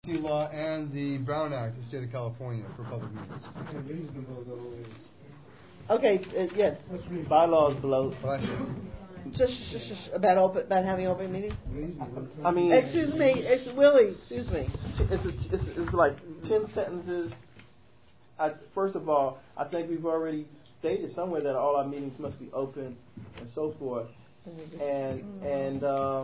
law and the Brown Act of the state of California for public meetings. Okay, yes. Bylaws below. Just about having open meetings. I mean, Willie. Excuse me. It's like 10 sentences. First of all, I think we've already stated somewhere that all our meetings must be open and so forth, and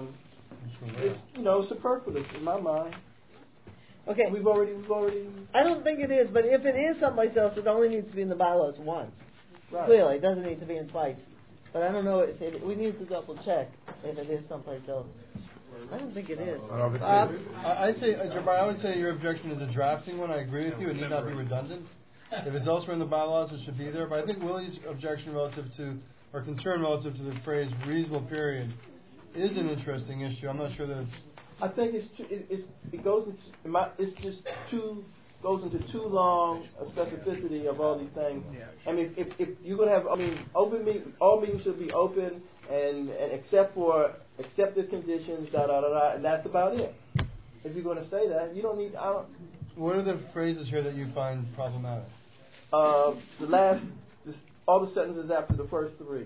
it's superfluous in my mind. Okay. We've already. I don't think it is, but if it is someplace else, it only needs to be in the bylaws once. Right. Clearly, it doesn't need to be in twice. But I don't know if we need to double check if it is someplace else. I don't think it is. I would say your objection is a drafting one. I agree with you. It need not be redundant. If it's elsewhere in the bylaws, it should be there. But I think Willie's objection concern relative to the phrase "reasonable period" is an interesting issue. I'm not sure that it's. I think goes into too long a specificity of all these things. Yeah. I mean, if you're going to have, all meetings should be open and except for accepted conditions, and that's about it. If you're going to say that, you don't need. What are the phrases here that you find problematic? All the sentences after the first three.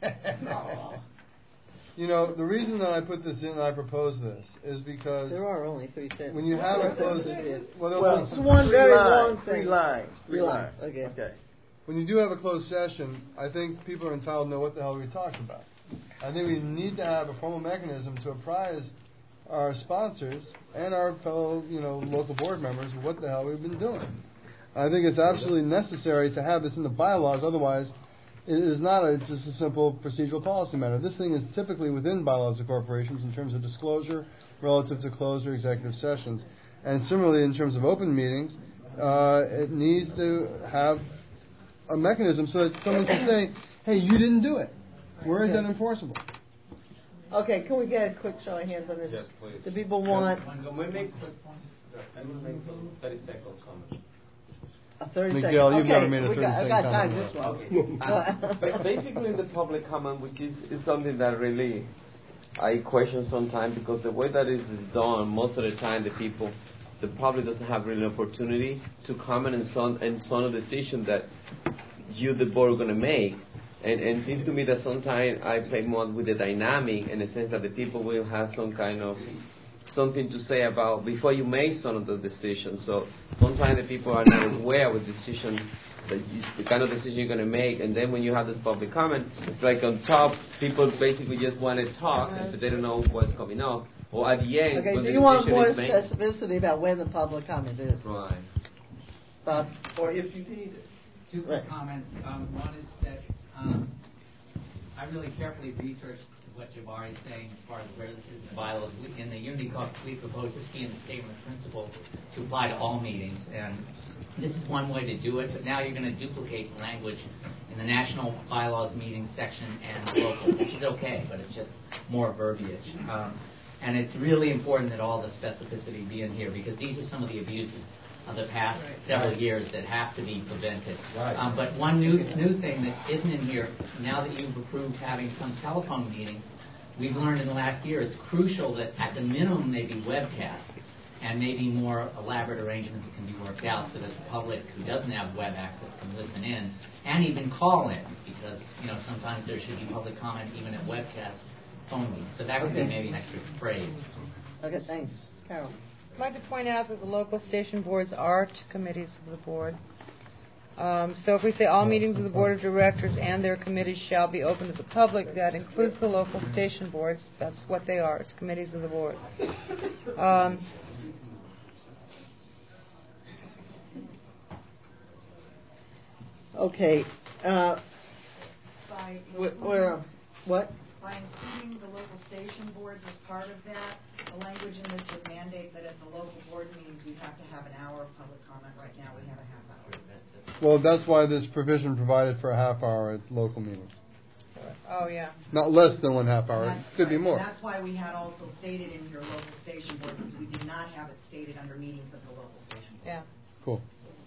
The reason that I put this in and I propose this is because there are only 3 sentences. When you have a closed, it's one very long sentence. Three lines. Okay. When you do have a closed session, I think people are entitled to know what the hell we talked about. I think we need to have a formal mechanism to apprise our sponsors and our fellow, local board members of what the hell we've been doing. I think it's absolutely necessary to have this in the bylaws. Otherwise, it is not just a simple procedural policy matter. This thing is typically within bylaws of corporations in terms of disclosure relative to closed or executive sessions. And similarly, in terms of open meetings, it needs to have a mechanism so that someone can say, hey, you didn't do it. Where is that enforceable? Okay, can we get a quick show of hands on this? Yes, please. The people want... Can we make quick points? I will make some 30-second comments. A 30 Miguel, you've never made a 30-second comment. I've got time this one. Okay. Basically, the public comment, which is something that really I question sometimes, because the way that it is done, most of the time the public doesn't have really an opportunity to comment on some decision that you, the board, are going to make. And it seems to me that sometimes I play more with the dynamic in the sense that the people will have some kind of something to say about before you make some of the decisions. So sometimes the people are not aware of the decision, the kind of decision you're going to make, and then when you have this public comment, it's like on top, people basically just want to talk, but they don't know what's coming up. Or at the end, okay, when so the you want more decision specificity about when the public comment is. Right. Bob? Or if you need it. Two quick comments. One is that I really carefully researched what Jabari is saying as far as where this is in the bylaws. In the Unity Caucus, we propose this be in the statement of principles to apply to all meetings. And this is one way to do it, but now you're going to duplicate language in the national bylaws meeting section and the local, which is okay, but it's just more verbiage. And it's really important that all the specificity be in here, because these are some of the abuses of the past several years that have to be prevented. But one new thing that isn't in here, now that you've approved having some telephone meetings, we've learned in the last year it's crucial that at the minimum they be webcast, and maybe more elaborate arrangements can be worked out so that the public who doesn't have web access can listen in and even call in, because sometimes there should be public comment even at webcast phone meetings. So that would be maybe an extra phrase. Okay, thanks. Carol. I'd like to point out that the local station boards are committees of the board. So if we say all meetings of the board of directors and their committees shall be open to the public, that includes the local station boards. That's what they are. It's committees of the board. Okay. What? By including the local station boards as part of that, the language in this would mandate that at the local board meetings we have to have an hour of public comment. Right now we have a half hour. Well, that's why this provision provided for a half hour at local meetings. Oh, yeah. Not less than 1/2 hour. It could be more. And that's why we had also stated in your local station board, because we did not have it stated under meetings of the local station board. Yeah. Cool.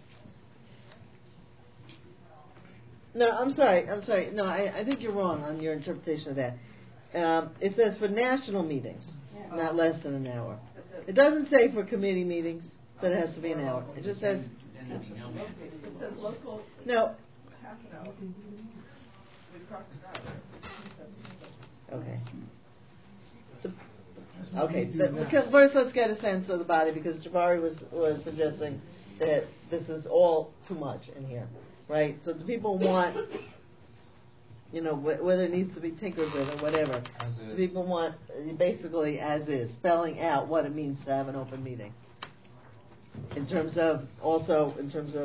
No, I'm sorry. No, I think you're wrong on your interpretation of that. It says for national meetings, not less than an hour. It doesn't say for committee meetings that it has to be an hour. It just says Then there'd be no mandate. It says local no. half an hour. We crossed it out. Okay. Okay. Because first, let's get a sense of the body, because Jabari was suggesting that this is all too much in here, right? So do people want, whether it needs to be tinkered with or whatever? Do people want basically as is, spelling out what it means to have an open meeting? In terms of All those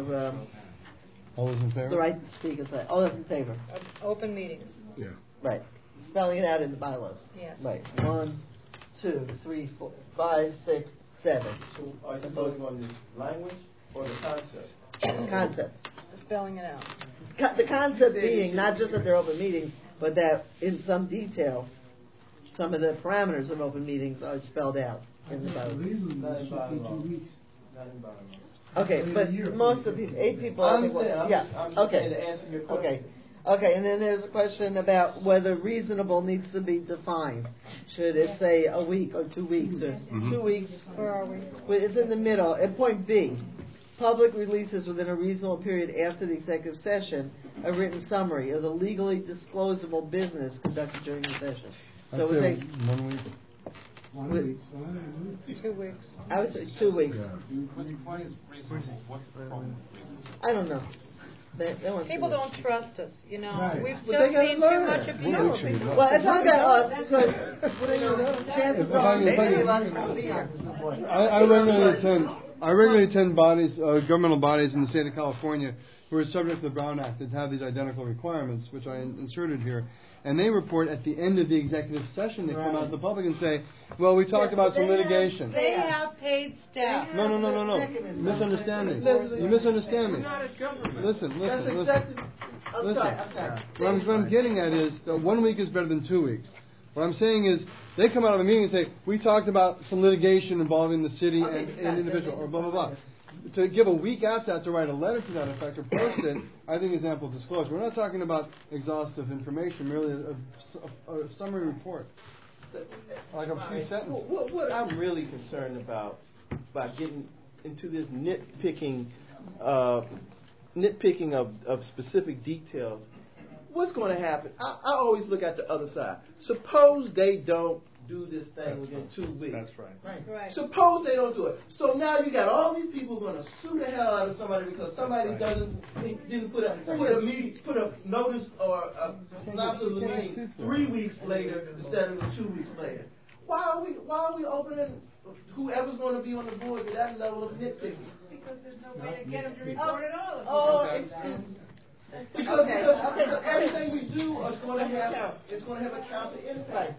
in favor? the right to speak and say, all those in favor? Open meetings. Yeah. Right. Spelling it out in the bylaws. Yes. Right. 1, 2, 3, 4, 5, 6, 7. So are you voting on the language or the concept? Concept. Spelling it out. The concept being not just that they're open meetings, but that in some detail, some of the parameters of open meetings are spelled out in the bylaws. Not in bylaw. Okay, but most of the 8 people. I think, understand. I'm just okay. saying to answer your question. Okay, and then there's a question about whether reasonable needs to be defined. Should it say a week or 2 weeks or 2 weeks? Where are we? Well, it's in the middle. At point B, public releases within a reasonable period after the executive session a written summary of the legally disclosable business conducted during the session. So I'd we say think 1 week. 2 weeks. I would say 2 weeks. Why is reasonable? What's the problem with reasonable? I don't know. They want People 2 don't weeks. trust us, We've But just they gotta seen too learn. much of you. Well, we should Well, it's not about us because chances are many of us won't be on this point. I regularly attend bodies, governmental bodies in the state of California who are subject to the Brown Act that have these identical requirements, which I inserted here. And they report at the end of the executive session, they come out to the public and say, well, we talked about some litigation. They have paid staff. No. Misunderstanding. You misunderstand me. Listen. I'm sorry. What I'm getting at is that 1 week is better than 2 weeks. What I'm saying is, they come out of a meeting and say, we talked about some litigation involving the city and individual, or blah, blah, blah. To give a week after that to write a letter to that effect or post it, I think is ample disclosure. We're not talking about exhaustive information, merely a summary report. Like a few sentences. What I'm really concerned about by getting into this nitpicking of specific details, what's going to happen? I always look at the other side. Suppose they don't do this thing within 2 weeks. That's right. Right. Suppose they don't do it. So now you got all these people going to sue the hell out of somebody because somebody didn't put a notice or a synopsis of the meeting 3 weeks later instead of 2 weeks later. Why are we opening whoever's going to be on the board to that level of nitpicking? Because there's no way to get them to report at all. Because everything we do is going to have a counter impact.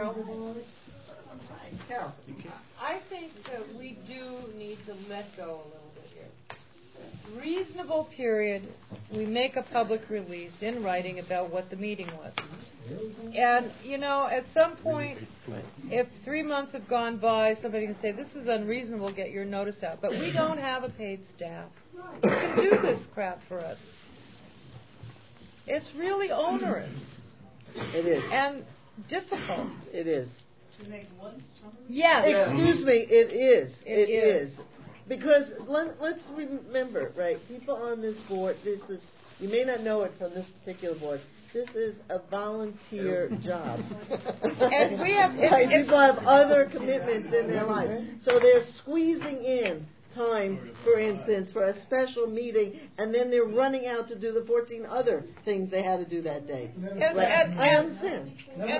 Carol. I think that we do need to let go a little bit here. Reasonable period, we make a public release in writing about what the meeting was. And, at some point, if 3 months have gone by, somebody can say, this is unreasonable, get your notice out. But we don't have a paid staff who can do this crap for us. It's really onerous. It is. And difficult. It is. To make one summary? Yes. Excuse me, it is. It is. Because let's remember, right, people on this board, you may not know it from this particular board, this is a volunteer job. And we have... People have other commitments in their life. So they're squeezing in time, for instance, for a special meeting, and then they're running out to do the 14 other things they had to do that day. I understand.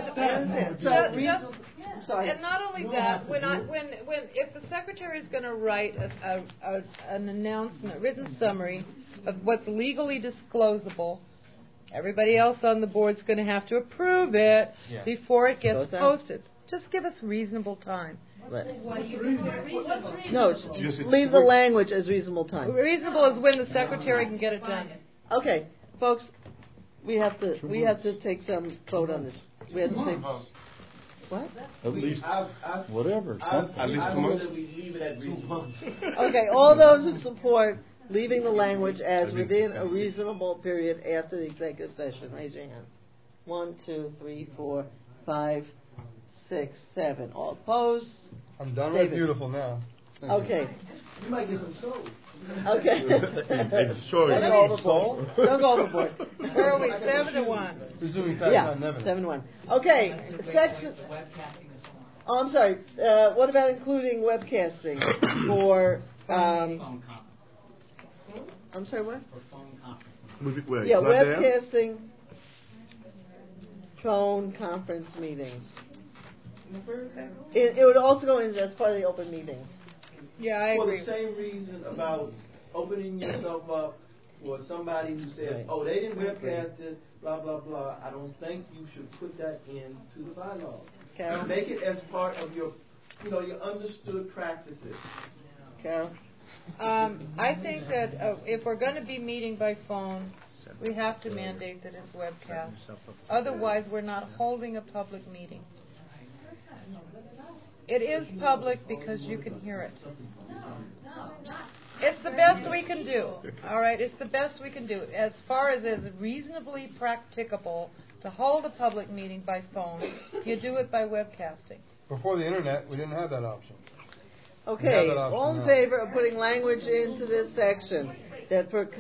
I'm sorry. And not only that, if the secretary is going to write an announcement, a written summary of what's legally disclosable, everybody else on the board's going to have to approve it before it gets posted. Just give us reasonable time. Right. What do you consider reasonable? No, leave the language as reasonable time. Reasonable is when the secretary can get it done. Okay, folks, we have to take some vote on this. We have to take. What? At least, whatever. At least 2 months. We leave it at 2 months. Okay, all those who support leaving the language as within a reasonable period after the executive session, raise your hand. 1, 2, 3, 4, 5, 6, 7. All opposed? I'm done David. with beautiful now. Thank Okay. You might get some soul. Okay. It's short. Don't go overboard. Don't go overboard. Where are we? 7-1. Presuming facts Yeah, not evident. 7-1. Okay, section. Oh, I'm sorry. What about including webcasting for? Phone conference. I'm sorry. What? For phone conference. Where, Yeah, it's not there? webcasting. Phone conference meetings. It would also go in as part of the open meetings. Yeah, I For agree. the same reason about opening yourself up for somebody who says, Right. oh, they didn't webcast it, blah, blah, blah. I don't think you should put that into the bylaws. Carol? Make it as part of your, your understood practices. Carol? I think that if we're going to be meeting by phone, we have to mandate that it's webcast. Otherwise, we're not holding a public meeting. It is public because you can hear it. It's the best we can do. All right, it's the best we can do. As far as is reasonably practicable to hold a public meeting by phone, you do it by webcasting. Before the internet, we didn't have that option. Okay, that option all in now. favor of putting language into this section that for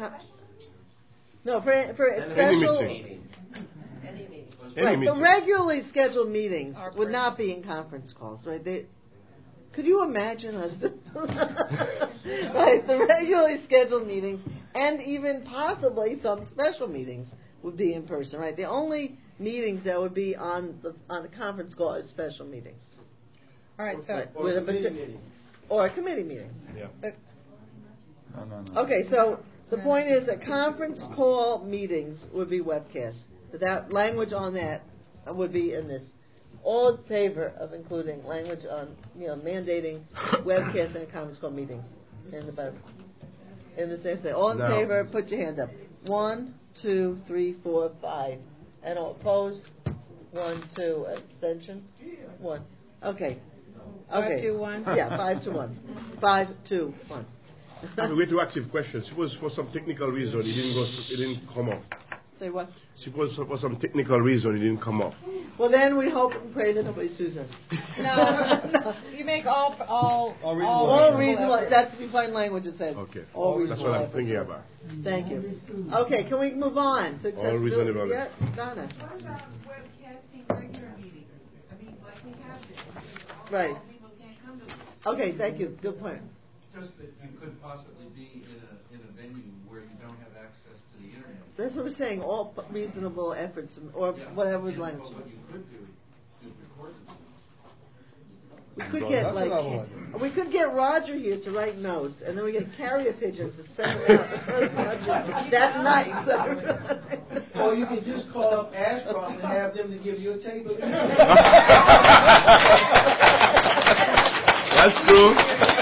special meeting. right, Any the meeting. regularly scheduled meetings Are would not be in conference calls, right? Could you imagine us? Right, the regularly scheduled meetings and even possibly some special meetings would be in person, right? The only meetings that would be on the conference call is special meetings. All right, so Or With a a committee parti- meeting. Or a committee meeting. Yeah. No. Okay, so the point is that conference call meetings would be webcast. That language on that would be in this. All in favor of including language on, mandating webcasting and conference call meetings in the budget. In the same thing. All in No. favor, put your hand up. 1, 2, 3, 4, 5. And all opposed? 1, 2. Abstention? 1. Okay. 5 to 1. Yeah, 5 to 1. 5 to 1. A retroactive question. Suppose for some technical reason it didn't come off. Say what? Suppose for some technical reason it didn't come off. Well, then we hope and pray that nobody sues us. No, you make all All reasonable. efforts. That's defined language. It says. Okay. All That's reasonable what I'm efforts. thinking about. Thank you. Okay, can we move on to All reasonable. Yeah, Donna. What about webcasting regular meetings? I mean, like we have this. Right. All people can't come to this. Okay, thank you. Good point. Just that you could possibly be in a venue where you don't have access to the internet. That's what we're saying. All reasonable efforts, or whatever language. But what you could do is record it. We could get That's a novel idea. we could get Roger here to write notes, and then we get carrier pigeons to send them out that night. Or you can just call up Ashcroft and have them to give you a table. That's true.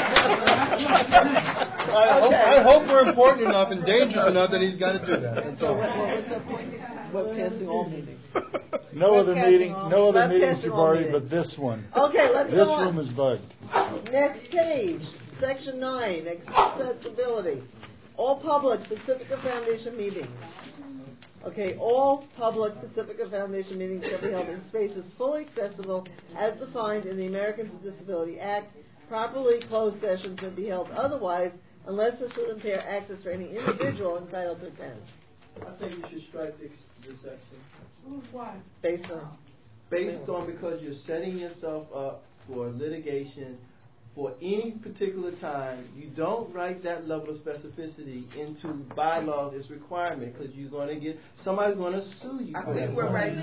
I hope we're important enough and dangerous enough that he's got to do that. That's all. Webcasting all meetings. No other meeting- no other meetings, Jabari, but this one. Okay, let's go on. is bugged. Next page, section 9, accessibility. All public Pacifica Foundation meetings. Okay, all public Pacifica Foundation meetings shall be held in spaces fully accessible as defined in the Americans with Disability Act. Properly closed sessions may be held otherwise unless this would impair access for any individual entitled to attend. I think you should strike this section. Why? Based on Because you're setting yourself up for litigation for any particular time. You don't write that level of specificity into bylaws as requirement because you're going to get somebody's going to sue you. I think we're right.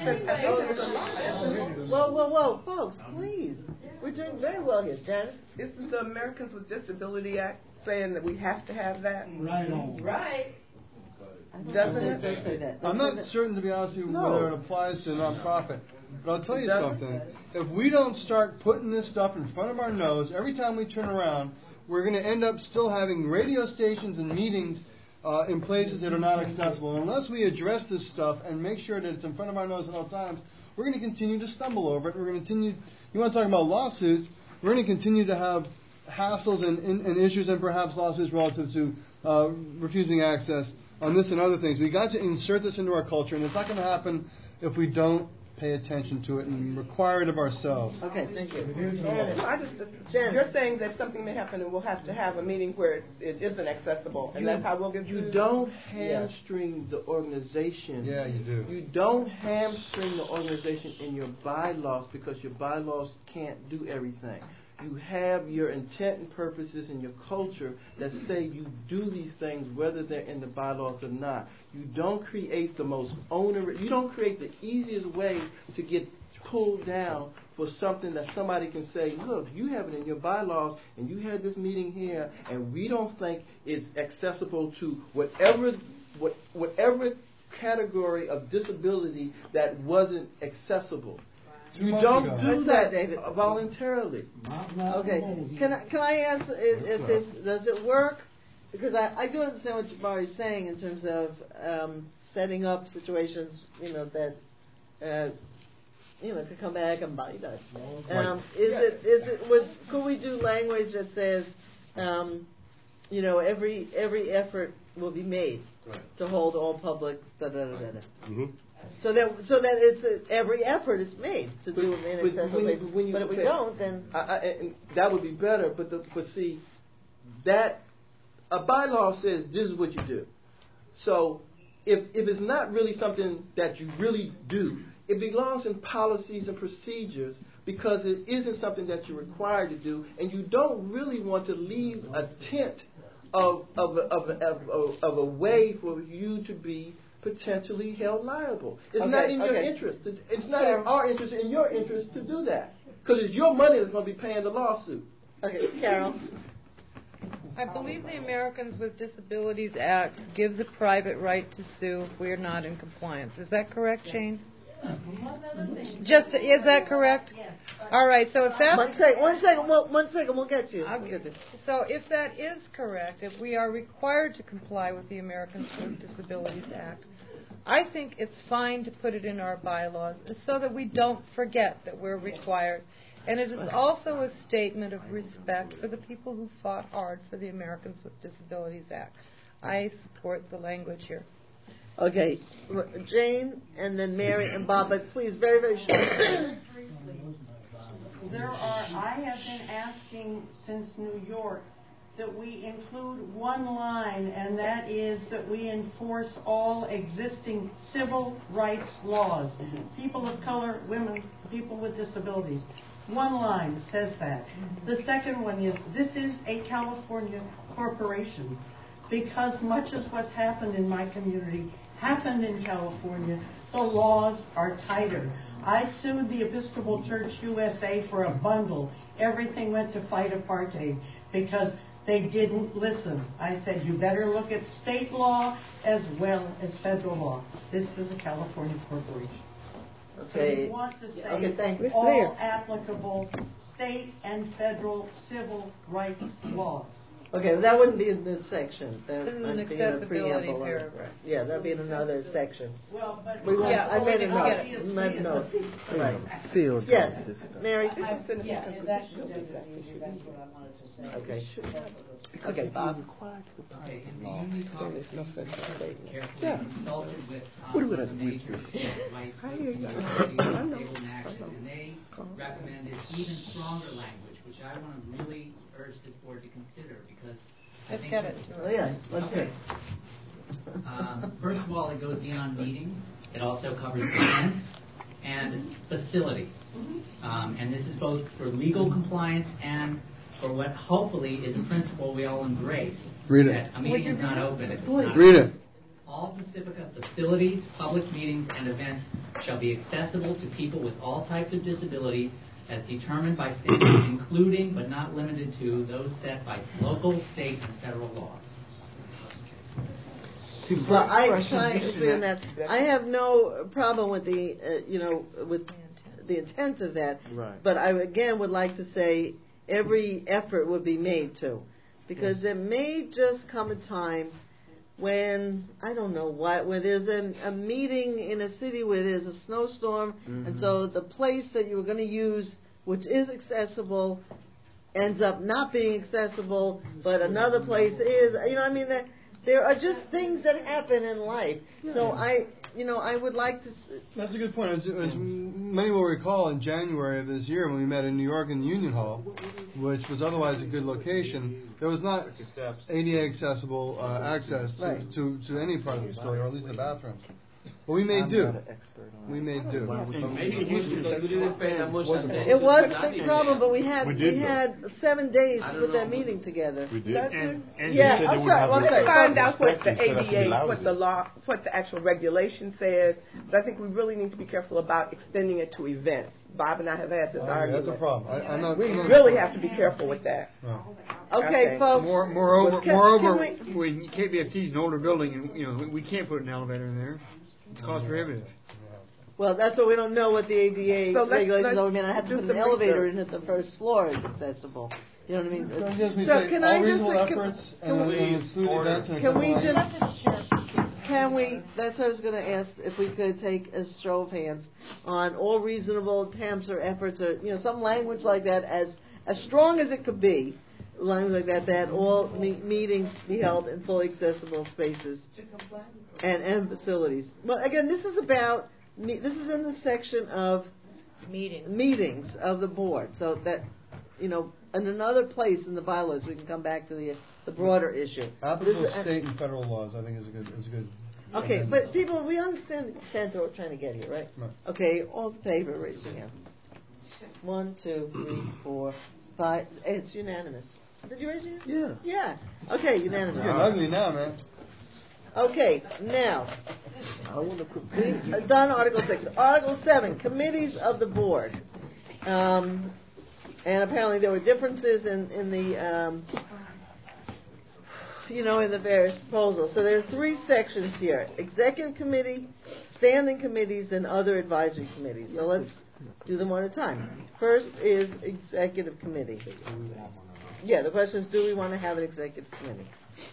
Whoa, folks, please. We're doing very well here, Janice. Isn't the Americans with Disability Act saying that we have to have that? Right. Doesn't it it? does say that? I'm not certain, to be honest with you, No. whether it applies to a nonprofit. But I'll tell you Doesn't. something. If we don't start putting this stuff in front of our nose every time we turn around, we're going to end up still having radio stations and meetings in places that are not accessible. Unless we address this stuff and make sure that it's in front of our nose at all times, we're going to continue to stumble over it. We're going to continue. You want to talk about lawsuits? We're going to continue to have hassles and issues and perhaps lawsuits relative to refusing access on this and other things. We got to insert this into our culture, and it's not going to happen if we don't pay attention to it and require it of ourselves. Okay, thank you. You're saying that something may happen and we'll have to have a meeting where it isn't accessible, and that's how we'll get You through. don't hamstring the organization. Yeah, you do. You don't hamstring the organization in your bylaws because your bylaws can't do everything. You have your intent and purposes and your culture that say you do these things whether they're in the bylaws or not. You don't create the most onerous, you don't create the easiest way to get pulled down for something that somebody can say, look, you have it in your bylaws and you had this meeting here and we don't think it's accessible to whatever category of disability that wasn't accessible. You don't do that, David. Voluntarily. Okay. Can I ask if this does it work? Because I do understand what Jabari is saying in terms of setting up situations, that could come back and bite us. Could we do language that says, every effort will be made to hold all public Mm-hmm. So that it's every effort is made to do it in accessible places. But if we don't, then and that would be better. But see, that a bylaw says this is what you do. So if it's not really something that you really do, it belongs in policies and procedures because it isn't something that you're required to do, and you don't really want to leave a tent of a way for you to be potentially held liable. It's not in your interest. It's not in our interest, in your interest to do that. Because it's your money that's going to be paying the lawsuit. Okay, Carol. I believe the Americans with Disabilities Act gives a private right to sue if we're not in compliance. Is that correct, Jane? Is that correct? Yes. All right, so if that's... One second, we'll get you. So if that is correct, if we are required to comply with the Americans with Disabilities Act, I think it's fine to put it in our bylaws so that we don't forget that we're required. And it is also a statement of respect for the people who fought hard for the Americans with Disabilities Act. I support the language here. Okay, Jane, and then Mary and Bob, but please, very, very short. I have been asking since New York that we include one line, and that is that we enforce all existing civil rights laws. People of color, women, people with disabilities. One line says that. The second one is, this is a California corporation, because much of what's happened in my community happened in California. The laws are tighter. I sued the Episcopal Church USA for a bundle. Everything went to fight apartheid because they didn't listen. I said, you better look at state law as well as federal law. This is a California corporation. Okay. So we want to say all applicable state and federal civil rights laws. Okay, that wouldn't be in this section. That This is an might be in a accessibility preamble. paragraph. Yeah, that'd be in another section. Well, but I made a note. Right. Field. Yes, Mary. that's what I wanted to say. Okay. Okay, Bob. Okay, in the Unicom, Yeah. consulted with What do we the have major with civil rights disabled action, and they recommended even stronger language, which I want to really urge this board to consider because I Let's think get it. Oh, yeah, let's hear it. First of all, it goes beyond meetings. It also covers events and facilities. And this is both for legal compliance and for what hopefully is a principle we all embrace. Read it. That a meeting is not open if it's not Read it. All Pacifica facilities, public meetings, and events shall be accessible to people with all types of disabilities as determined by standards, including but not limited to those set by local, state, and federal laws. Well, I agree on that. I have no problem with the, with the intent of that. Right. But I again would like to say every effort would be made to, because there may just come a time when where there's a meeting in a city where there's a snowstorm, and so the place that you were going to use, which is accessible, ends up not being accessible, but another place is. There are just things that happen in life. So I would like to. That's a good point. As many will recall, in January of this year, when we met in New York in Union Hall, which was otherwise a good location, there was not ADA accessible access to any part of the facility, or at least the bathrooms. But we made do. We made do. It was a big problem, but we had 7 days to put that meeting together. We did. I'm sorry. let's find out what the ADA, what the law, what the actual regulation says. But I think we really need to be careful about extending it to events. Bob and I have had this argument. That's a problem. We really have to be careful with that. Okay, folks. Moreover, when KBFT is an older building, and we can't put an elevator in there. It's cost prohibitive. Well, that's what we don't know what the ADA regulations are. I mean, I have to put an elevator in at the first floor is accessible. You know what I mean? So can I just that's what I was going to ask, if we could take a show of hands on all reasonable attempts or efforts or, some language like that as strong as it could be, language like that all meetings be held in fully accessible spaces and facilities. Well, again, this is in the section of meetings of the board, so that, in another place in the bylaws we can come back to the broader issue. Applicable state and federal laws, I think, is a good. Okay, but people, we understand the intent of what we're trying to get here, right? Okay, all in favor, raise your hand. 1, 2, 3, 4, 5. It's unanimous. Did you raise your hand? Yeah. Okay, unanimous. You're getting ugly now, man. Okay, now, done Article 6. Article 7, committees of the board. And apparently there were differences in the, in the various proposals. So there are 3 sections here: executive committee, standing committees, and other advisory committees. So let's do them one at a time. First is executive committee. Yeah, the question is, do we want to have an executive committee?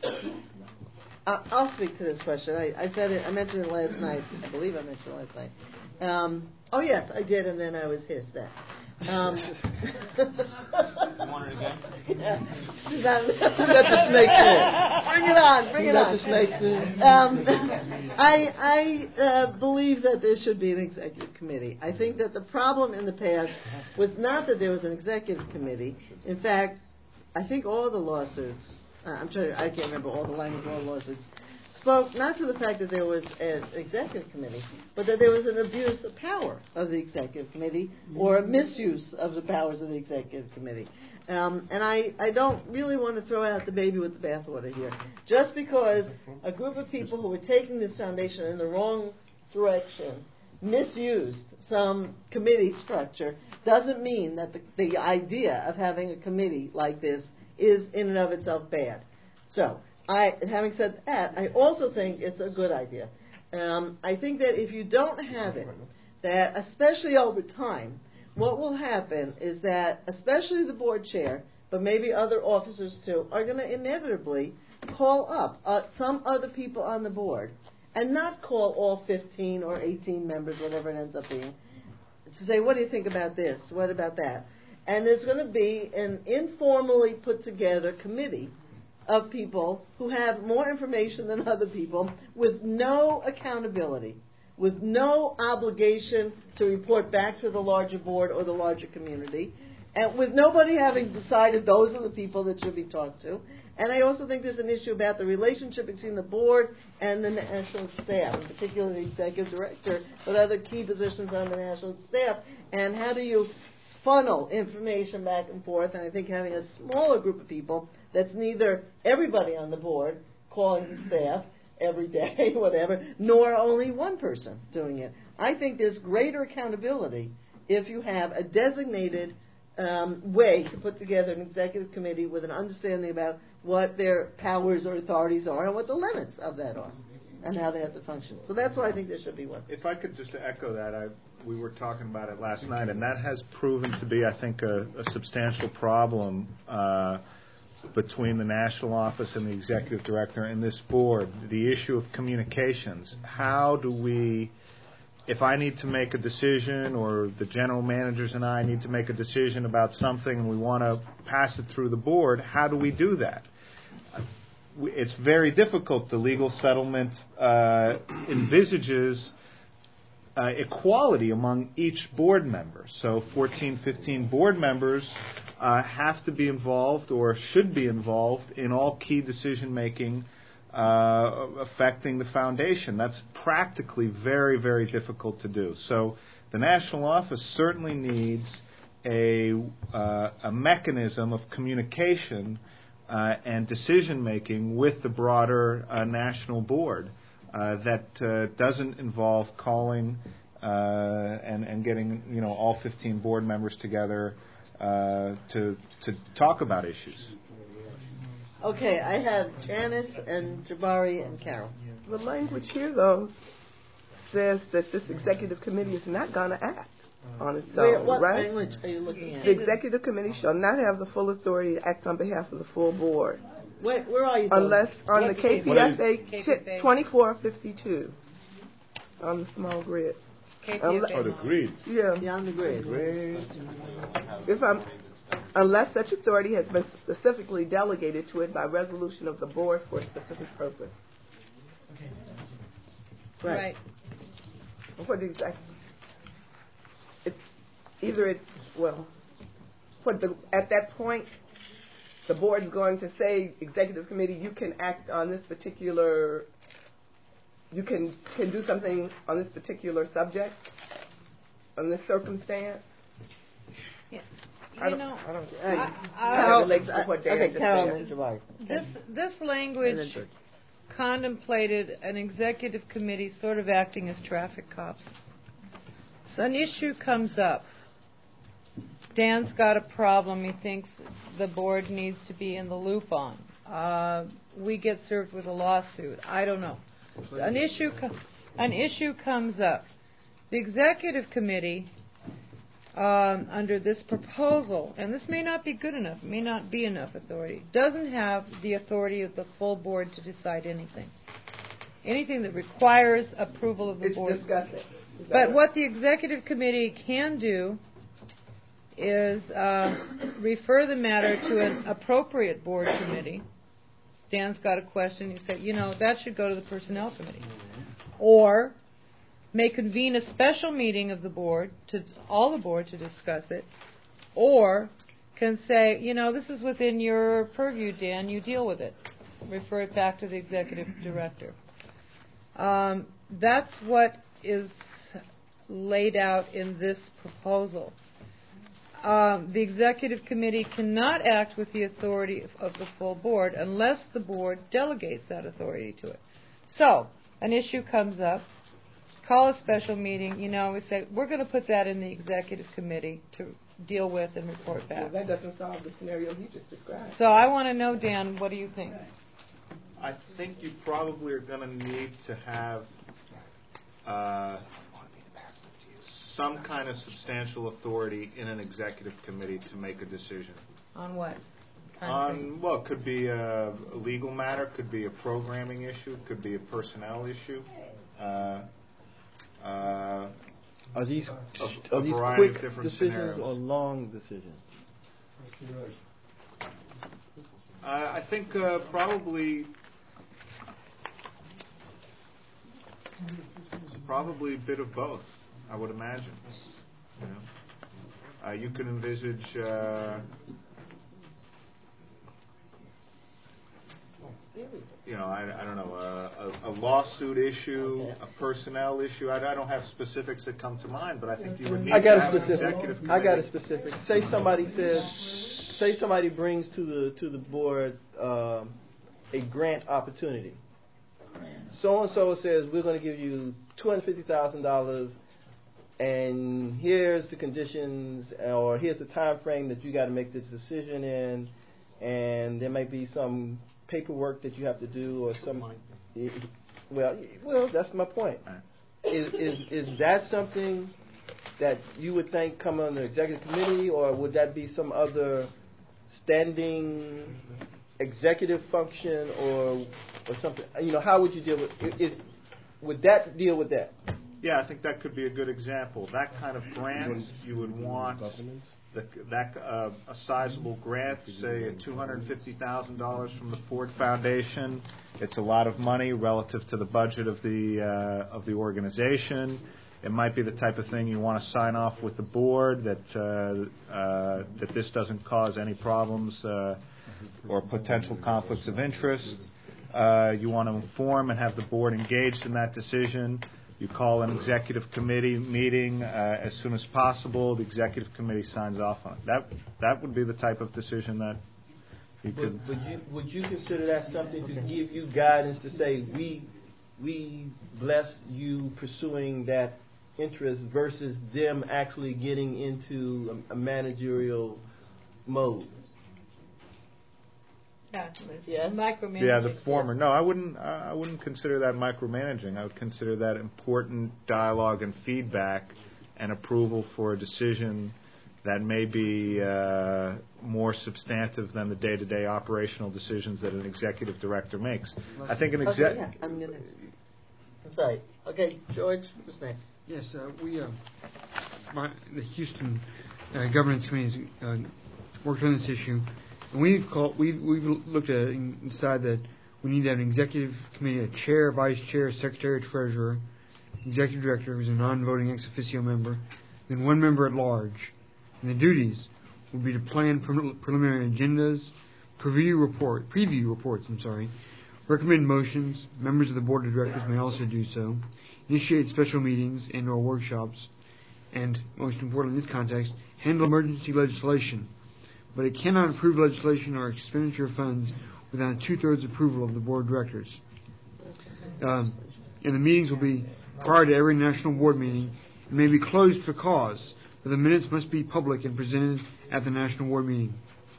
I'll speak to this question. I said it. I mentioned it last night. I believe I mentioned it last night. Oh yes, I did, and then I was hissed at. You want it again? Let the snakes in. Bring it on. Bring it on. Let the snakes in. I believe that there should be an executive committee. I think that the problem in the past was not that there was an executive committee. In fact, I think all the lawsuits, I can't remember all the language of all the lawsuits, spoke not to the fact that there was an executive committee, but that there was an abuse of power of the executive committee or a misuse of the powers of the executive committee. And I don't really want to throw out the baby with the bathwater here. Just because a group of people who were taking this foundation in the wrong direction misused some committee structure doesn't mean that the idea of having a committee like this is in and of itself bad. So, having said that, I also think it's a good idea. I think that if you don't have it, that especially over time, what will happen is that especially the board chair, but maybe other officers too, are going to inevitably call up some other people on the board and not call all 15 or 18 members, whatever it ends up being, to say, what do you think about this? What about that? And there's going to be an informally put together committee of people who have more information than other people with no accountability, with no obligation to report back to the larger board or the larger community, and with nobody having decided those are the people that should be talked to. And I also think there's an issue about the relationship between the board and the national staff, in particular the executive director, but other key positions on the national staff, and how do you funnel information back and forth. And I think having a smaller group of people that's neither everybody on the board calling the staff every day, whatever, nor only one person doing it. I think there's greater accountability if you have a designated way to put together an executive committee with an understanding about what their powers or authorities are and what the limits of that are and how they have to function. So that's why I think there should be one. If I could just echo that, we were talking about it last night, and that has proven to be, I think, a substantial problem between the national office and the executive director and this board. The issue of communications. How do we, if I need to make a decision or the general managers and I need to make a decision about something and we want to pass it through the board, how do we do that? it's very difficult. The legal settlement envisages equality among each board member. So 14, 15 board members have to be involved or should be involved in all key decision making affecting the foundation. That's practically very, very difficult to do. So the national office certainly needs a mechanism of communication and decision making with the broader national board that doesn't involve calling and getting all 15 board members together to talk about issues. Okay, I have Janice and Jabari and Carol. The language here, though, says that this executive committee is not going to act on its own, What right? language are you looking at? The executive committee shall not have the full authority to act on behalf of the full board. Where are you? Unless on What's the KPFA 2452 on the small grid. Oh, the grid. Yeah. On the grid. Unless such authority has been specifically delegated to it by resolution of the board for a specific purpose. Right. For the exact, at that point, the board is going to say, executive committee, you can act on this particular, you can do something on this particular subject, on this circumstance. Yeah. I don't relate to what Dan just said. This language contemplated an executive committee sort of acting as traffic cops. So an issue comes up. Dan's got a problem he thinks the board needs to be in the loop on. We get served with a lawsuit. I don't know. An issue comes up. The executive committee, under this proposal, and this may not be good enough, it may not be enough authority, doesn't have the authority of the full board to decide anything. Anything that requires approval of the board. Discuss it. But what the executive committee can do is refer the matter to an appropriate board committee. Dan's got a question. You say, that should go to the personnel committee. Or may convene a special meeting of the board, to all the board, to discuss it. Or can say, this is within your purview, Dan, you deal with it. Refer it back to the executive director. That's what is laid out in this proposal. The executive committee cannot act with the authority of the full board unless the board delegates that authority to it. So, an issue comes up, call a special meeting, we say, we're going to put that in the executive committee to deal with and report back. Well, that doesn't solve the scenario he just described. So I want to know, Dan, what do you think? I think you probably are going to need to have some kind of substantial authority in an executive committee to make a decision. On what? It could be a legal matter, could be a programming issue, could be a personnel issue. Are these quick decisions scenarios. or long decisions? I think probably a bit of both, I would imagine. You can envisage I don't know, a lawsuit issue, a personnel issue. I don't have specifics that come to mind, but I think you would need to have an executive committee. I got a specific. Say somebody brings to the board a grant opportunity. So and so says we're going to give you $250,000, and here's the conditions, or here's the time frame that you got to make this decision in, and there might be some paperwork that you have to do, or some. Well, that's my point. Is that something that you would think come on the executive committee, or would that be some other standing executive function, or something? How would you deal with? Would that deal with that? Yeah, I think that could be a good example. That kind of grant, you would want a sizable grant, say $250,000 from the Ford Foundation. It's a lot of money relative to the budget of the organization. It might be the type of thing you want to sign off with the board that this doesn't cause any problems or potential conflicts of interest. You want to inform and have the board engaged in that decision. You call an executive committee meeting as soon as possible. The executive committee signs off on it. That would be the type of decision that you could. Would you consider that something to give you guidance to say we bless you pursuing that interest versus them actually getting into a managerial mode? Yes. Micromanaging. Yeah, the former. No, I wouldn't consider that micromanaging. I would consider that important dialogue and feedback and approval for a decision that may be more substantive than the day-to-day operational decisions that an executive director makes. I think an exec. I'm sorry. Okay, George, who's next? Yes, the Houston Governance Committee has worked on this issue. And we've looked at it and decided that we need to have an executive committee, a chair, vice chair, secretary, treasurer, executive director, who's a non-voting ex officio member, then one member at large. And the duties will be to plan preliminary agendas, preview reports, recommend motions. Members of the board of directors may also do so. Initiate special meetings and or workshops, and most importantly in this context, handle emergency legislation. But it cannot approve legislation or expenditure of funds without a 2/3 approval of the board of directors. And the meetings will be prior to every national board meeting. It may be closed for cause, but the minutes must be public and presented at the national board meeting.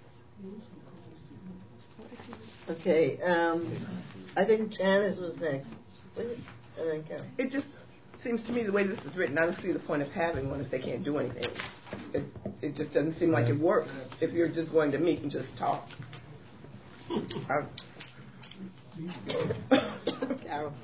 Okay, I think Janice was next. And then Karen. It just seems to me the way this is written, I don't see the point of having one if they can't do anything. It just doesn't seem like it works if you're just going to meet and just talk. Carol.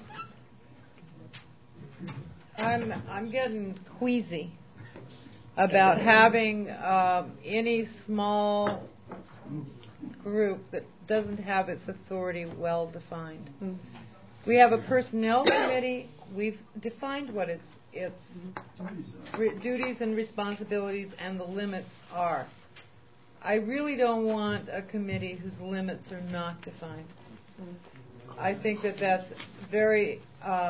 I'm getting queasy about having any small group that doesn't have its authority well defined. We have a personnel committee. We've defined what its duties and responsibilities and the limits are. I really don't want a committee whose limits are not defined. I think that's very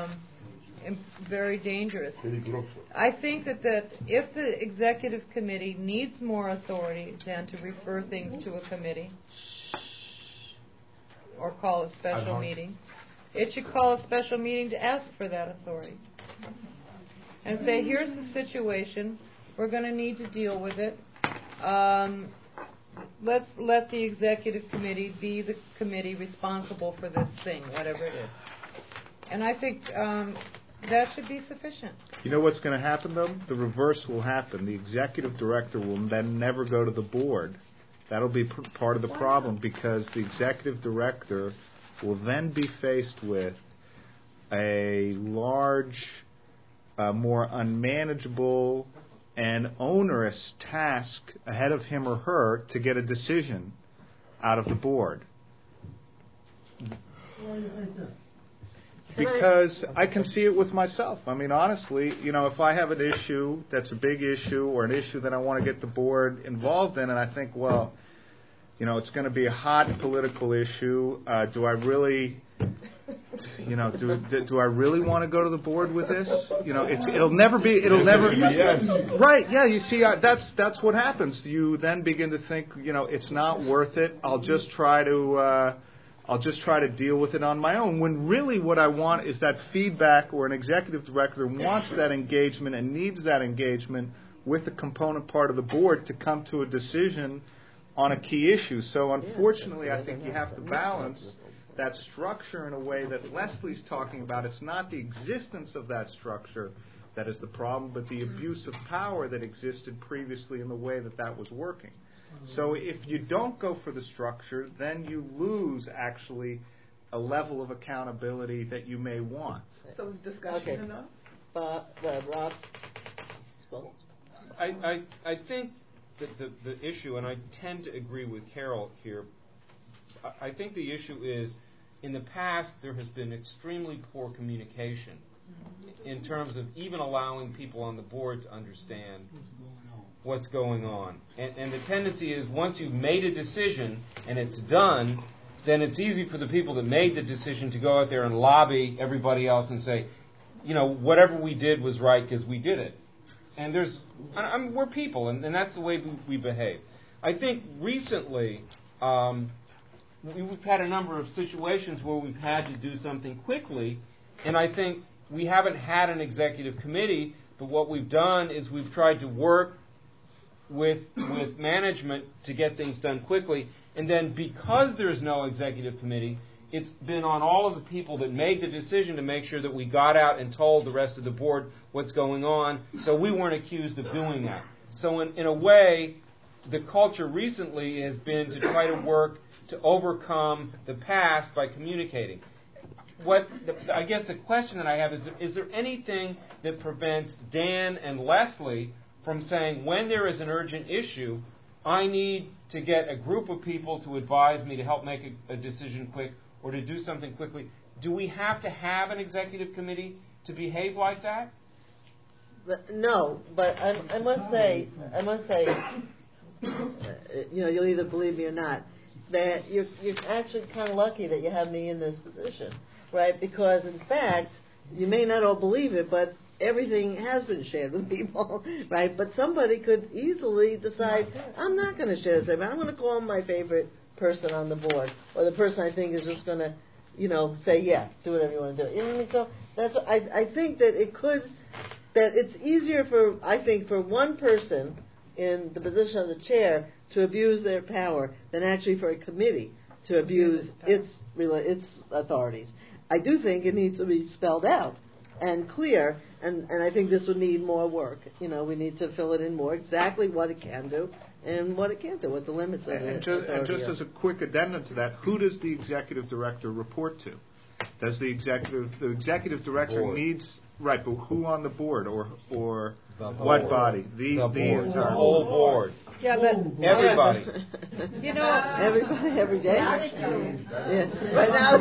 very dangerous. I think that if the executive committee needs more authority than to refer things to a committee or call a special meeting, it should call a special meeting to ask for that authority and say, here's the situation, we're going to need to deal with it. Let's let the executive committee be the committee responsible for this thing, whatever it is. And I think that should be sufficient. You know what's going to happen, though? The reverse will happen. The executive director will then never go to the board. That'll be part of the problem, because the executive director will then be faced with a large, more unmanageable and onerous task ahead of him or her to get a decision out of the board. Because I can see it with myself. I mean, honestly, if I have an issue that's a big issue or an issue that I want to get the board involved in, and I think, well, it's going to be a hot political issue. Do I really, do I really want to go to the board with this? It'll never. Yes. Right? Yeah. You see, that's what happens. You then begin to think, it's not worth it. I'll just try to deal with it on my own. When really what I want is that feedback, or an executive director wants that engagement and needs that engagement with the component part of the board to come to a decision on a key issue. So unfortunately, I think you have to balance that structure in a way that Leslie's talking about. It's not the existence of that structure that is the problem, but the abuse of power that existed previously in the way that was working. So if you don't go for the structure, then you lose actually a level of accountability that you may want. So is discussion enough? Rob spoke. I think that the issue, and I tend to agree with Carol here, I think the issue is, in the past, there has been extremely poor communication in terms of even allowing people on the board to understand what's going on. And the tendency is, once you've made a decision and it's done, then it's easy for the people that made the decision to go out there and lobby everybody else and say, whatever we did was right because we did it. And we're people, and that's the way we behave. I think recently, we've had a number of situations where we've had to do something quickly, and I think we haven't had an executive committee, but what we've done is we've tried to work with management to get things done quickly, and then because there's no executive committee, it's been on all of the people that made the decision to make sure that we got out and told the rest of the board what's going on, so we weren't accused of doing that. So in a way, the culture recently has been to try to work to overcome the past by communicating. I guess the question that I have is there anything that prevents Dan and Leslie from saying, when there is an urgent issue, I need to get a group of people to advise me to help make a decision quick or to do something quickly? Do we have to have an executive committee to behave like that? No, but I must say, you'll either believe me or not, that you're actually kind of lucky that you have me in this position, right? Because in fact, you may not all believe it, but everything has been shared with people, right? But somebody could easily decide, I'm not going to share this. I'm going to call my favorite person on the board, or the person I think is just going to, say, yeah, do whatever you want to do. You know what I mean? So I think that that it's easier for one person in the position of the chair to abuse their power than actually for a committee to abuse its authorities. I do think it needs to be spelled out and clear, and I think this would need more work. We need to fill it in more exactly what it can do and what it can't do, what the limits of it are. And just as a quick addendum to that, who does the executive director report to? Does the executive director board. needs, right, but who on the board or what body? The board. entire whole board. Yeah, but Everybody. Everybody, every day. Yeah. Right now,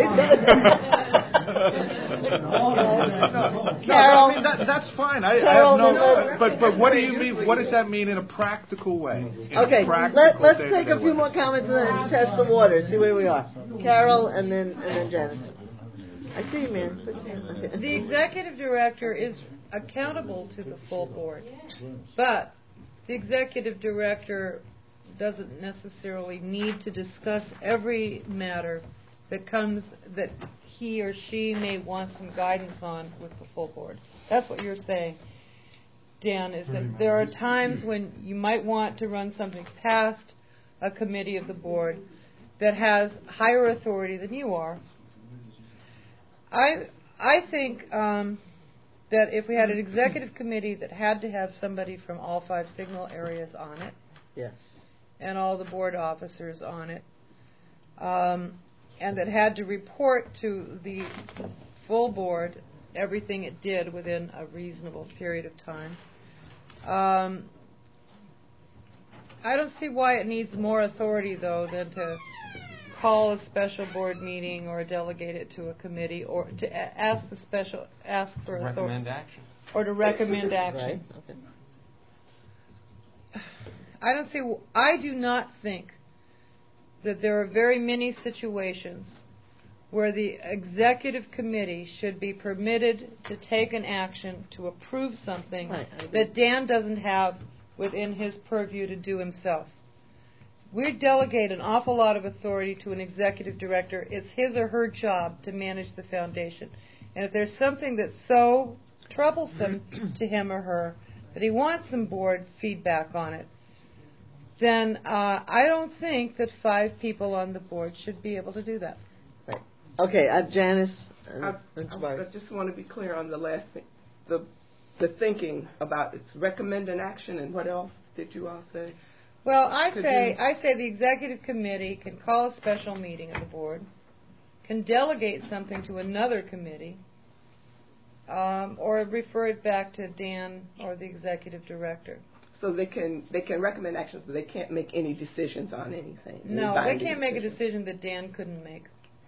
Carol, that's fine. I have no. But what do you mean? What does that mean in a practical way? Okay, let's take a few more comments and then test the water. See where we are. Carol, and then Janice. I see you, man. Okay. The executive director is accountable to the full board, but the executive director doesn't necessarily need to discuss every matter that he or she may want some guidance on with the full board. That's what you're saying, Dan, is that there are times when you might want to run something past a committee of the board that has higher authority than you are. I think that if we had an executive committee that had to have somebody from all 5 signal areas on it, yes, and all the board officers on it, and that had to report to the full board everything it did within a reasonable period of time, I don't see why it needs more authority, though, than to call a special board meeting or delegate it to a committee or to ask for Recommend action. Or to recommend action. Right. Okay. I do not think that there are very many situations where the executive committee should be permitted to take an action to approve something that Dan doesn't have within his purview to do himself. We delegate an awful lot of authority to an executive director. It's his or her job to manage the foundation. And if there's something that's so troublesome to him or her that he wants some board feedback on it, then I don't think that 5 people on the board should be able to do that. Right. Okay, Janice. I just want to be clear on the last thing. The thinking about it's recommend an action, and what else did you all say? Well, I say the executive committee can call a special meeting of the board, can delegate something to another committee, Or refer it back to Dan or the executive director. So they can recommend actions, but they can't make any decisions on anything. No, they can't make a decision that Dan couldn't make.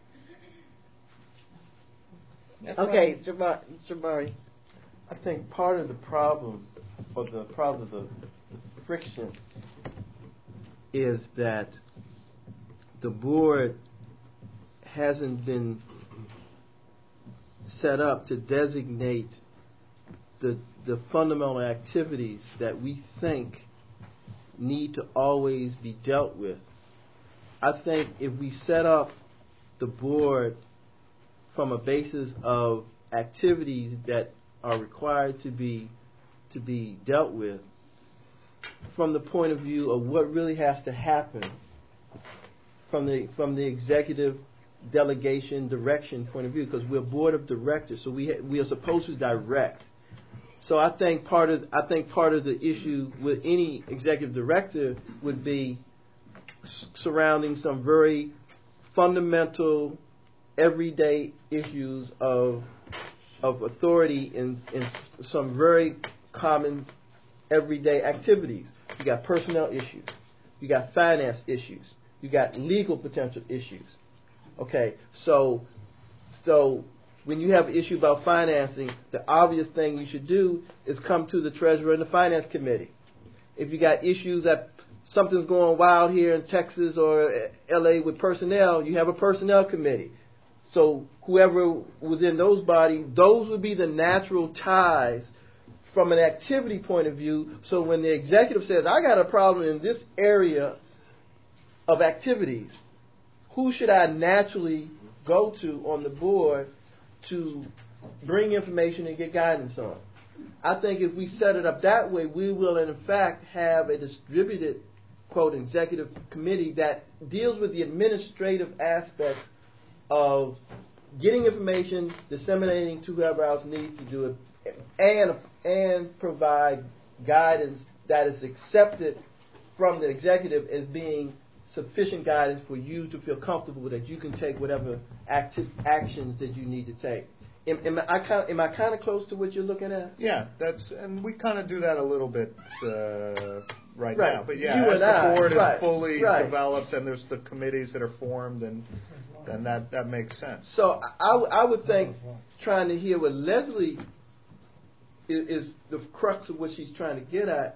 Okay, Jabari. I think part of the problem, or the friction, is that the board hasn't been set up to designate the fundamental activities that we think need to always be dealt with. I think if we set up the board from a basis of activities that are required to be dealt with, from the point of view of what really has to happen from the executive delegation direction point of view, because we're board of directors, so we are supposed to direct. So I think part of the issue with any executive director would be surrounding some very fundamental, everyday issues of authority in some very common everyday activities. You got personnel issues, you got finance issues, you got legal potential issues. Okay, so when you have an issue about financing, the obvious thing you should do is come to the treasurer and the finance committee. If you got issues that something's going wild here in Texas or LA with personnel, you have a personnel committee. So whoever was in those bodies, those would be the natural ties from an activity point of view. So when the executive says, I got a problem in this area of activities, who should I naturally go to on the board to bring information and get guidance on? I think if we set it up that way, we will in fact have a distributed, quote, executive committee that deals with the administrative aspects of getting information, disseminating to whoever else needs to do it, and provide guidance that is accepted from the executive as being sufficient guidance for you to feel comfortable that you can take whatever actions that you need to take. Am I kind of close to what you're looking at? Yeah, and we kind of do that a little bit right now. But yeah, you as the board right, is fully right. developed and there's the committees that are formed, and then that makes sense. So I would think trying to hear what Leslie is the crux of what she's trying to get at.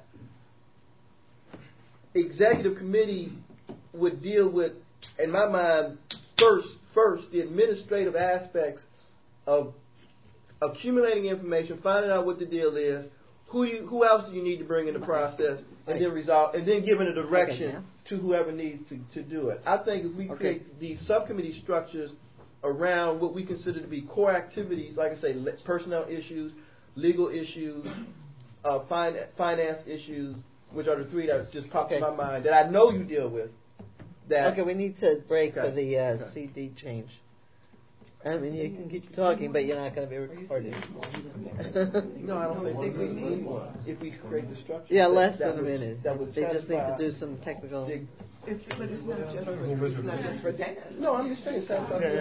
Executive committee would deal with, in my mind, first the administrative aspects of accumulating information, finding out what the deal is, who else do you need to bring in the process, and then resolve, and then giving a direction to whoever needs to do it. I think if we create these subcommittee structures around what we consider to be core activities, like I say, personnel issues, legal issues, finance issues, which are the three that just popped in my mind that I know you deal with. We need to break for the CD change. I mean, you can keep talking, but you're not going to be recorded. No, I don't think we need one. If we create the structure. Yeah, less than a minute. They just need to do some technical. But it's not just for Dan. No, I'm just saying.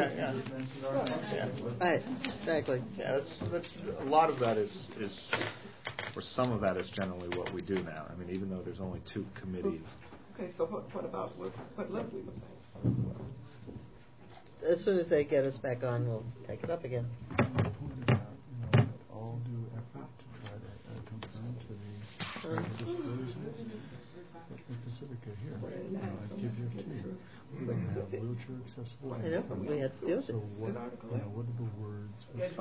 Right, exactly. Yeah, that's a lot of that is, or some of that is generally what we do now. I mean, even though there's only two committees. Okay, so what about what Leslie was saying? As soon as they get us back on, we'll take it up again. All due effort to try to confirm to the disclosure the Pacifica here. It gives you a team. We don't have wheelchair accessible. I know, we had to do it. So what are the words?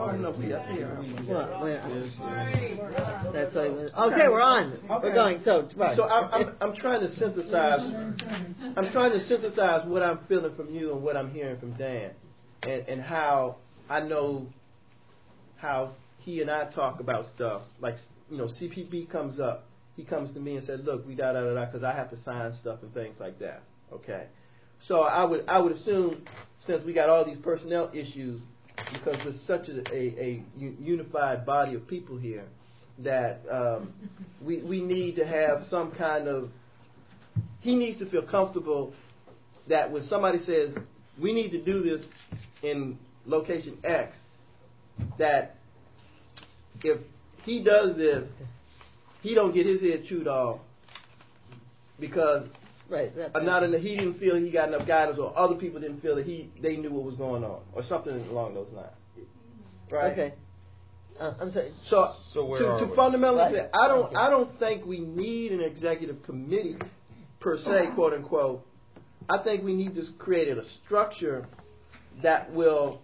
That's why. Okay, we're on. We're going. So I'm trying to synthesize. I'm trying to synthesize what I'm feeling from you and what I'm hearing from Dan, and how I know how he and I talk about stuff. Like, CPB comes up. He comes to me and said, "Look, we because I have to sign stuff and things like that." Okay, so I would assume, since we got all these personnel issues, because we're such a unified body of people here, that we need to have some kind of. He needs to feel comfortable that when somebody says we need to do this in location X, that if he does this, he don't get his head chewed off because he didn't feel he got enough guidance, or other people didn't feel that they knew what was going on, or something along those lines. Right? Okay. I'm sorry. So where to fundamentally say, I don't think we need an executive committee per se, quote unquote. I think we need to create a structure that will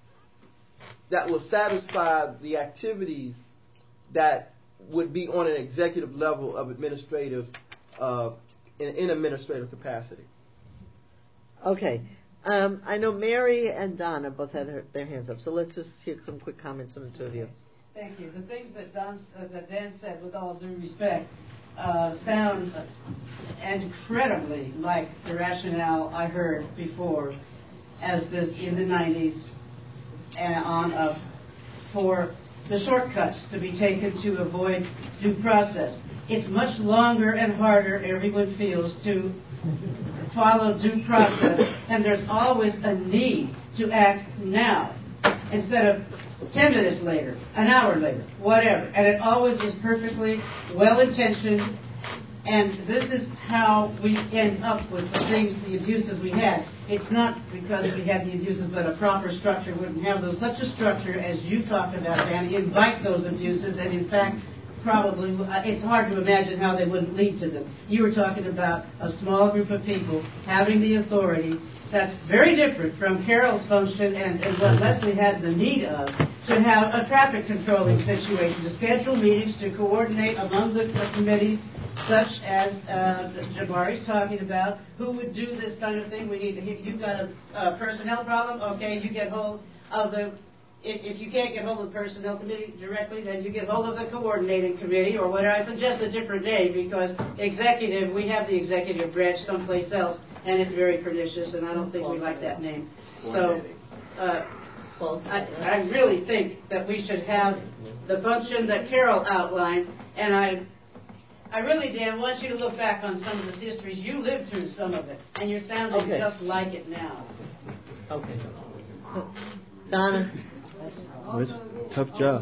satisfy the activities that would be on an executive level of administrative in administrative capacity. Okay. I know Mary and Donna both had their hands up, so let's just hear some quick comments from the two of you. Thank you. The things that Dan said, with all due respect, sound incredibly like the rationale I heard before, as this in the 90s, and for the shortcuts to be taken to avoid due process. It's much longer and harder, everyone feels, to follow due process, and there's always a need to act now instead of 10 minutes later, an hour later, whatever. And it always is perfectly well-intentioned, and this is how we end up with the things, the abuses we had. It's not because we had the abuses, but a proper structure wouldn't have those. Such a structure, as you talked about, Dan, invite those abuses, and in fact, probably, it's hard to imagine how they wouldn't lead to them. You were talking about a small group of people having the authority. That's very different from Carol's function and what Leslie had the need of, to have a traffic controlling situation, to schedule meetings, to coordinate among the committees, such as Jabari's talking about, who would do this kind of thing. We need to hit, you've got a personnel problem, okay, you get hold of if you can't get hold of the personnel committee directly, then you get hold of the coordinating committee or whatever. I suggest a different name because executive, we have the executive branch someplace else, and it's very pernicious, and I don't think we like that name. So I really think that we should have the function that Carol outlined, and I really, Dan, want you to look back on some of the histories. You lived through some of it, and you're sounding just like it now. Okay. Donna? It's a tough job.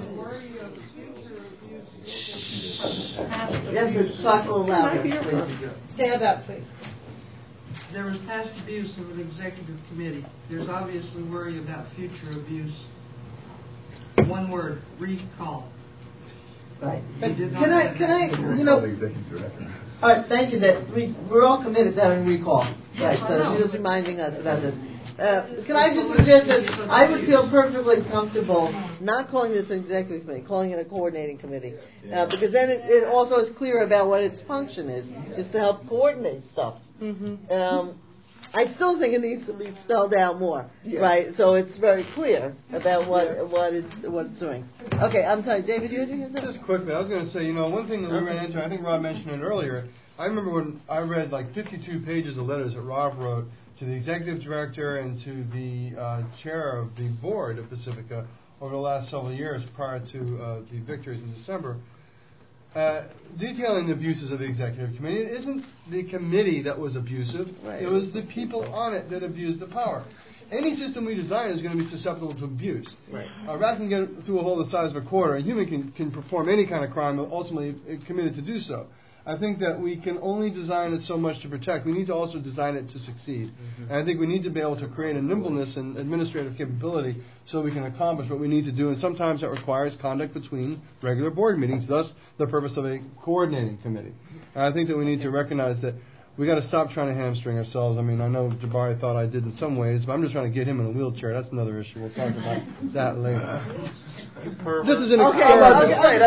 Yes, but talk a little louder, please. Stand up, please. There was past abuse of an executive committee. There's obviously worry about future abuse. One word, recall. Right. But can I, you know, all right, thank you. That we're all committed to having recall. Right, so she's just reminding us about this. Can I just suggest that I would feel perfectly comfortable not calling this an executive committee, calling it a coordinating committee, because then it also is clear about what its function is to help coordinate stuff. Mm-hmm. I still think it needs to be spelled out more, right? So it's very clear about what it's doing. Okay, I'm sorry, David, you had your hand up? Just quickly, I was going to say, one thing that we ran into, I think Rob mentioned it earlier. I remember when I read like 52 pages of letters that Rob wrote to the executive director and to the chair of the board of Pacifica over the last several years prior to the victories in December, detailing the abuses of the executive committee. It isn't the committee that was abusive. Right. It was the people on it that abused the power. Any system we design is going to be susceptible to abuse. Right. A rat can get through a hole the size of a quarter. A human can perform any kind of crime, ultimately committed to do so. I think that we can only design it so much to protect. We need to also design it to succeed. Mm-hmm. And I think we need to be able to create a nimbleness and administrative capability so we can accomplish what we need to do. And sometimes that requires conduct between regular board meetings, thus the purpose of a coordinating committee. And I think that we need to recognize that we got to stop trying to hamstring ourselves. I mean, I know Jabari thought I did in some ways, but I'm just trying to get him in a wheelchair. That's another issue. We'll talk about that later. This is an experiment.